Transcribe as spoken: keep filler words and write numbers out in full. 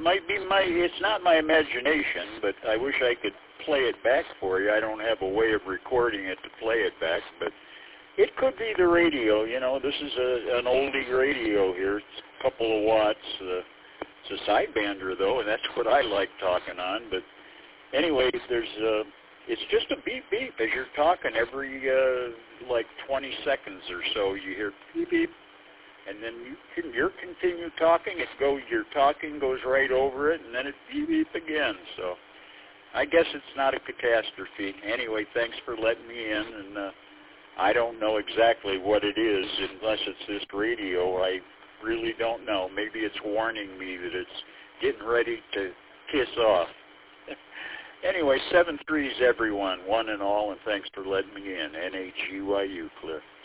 might be my, it's not my imagination, but I wish I could play it back for you. I don't have a way of recording it to play it back, but it could be the radio. You know, this is a, an oldie radio here. It's a couple of watts. Uh, it's a sidebander, though, and that's what I like talking on. But anyway, there's uh, it's just a beep beep as you're talking. Every uh, like twenty seconds or so, you hear beep beep, and then you can you continue talking. It goes, your talking goes right over it, and then it beep beep again. So I guess it's not a catastrophe. Anyway, thanks for letting me in, and uh, I don't know exactly what it is unless it's this radio. I really don't know. Maybe it's warning me that it's getting ready to kiss off. Anyway, seven threes, everyone, one and all, and thanks for letting me in. N H U I U, Cliff.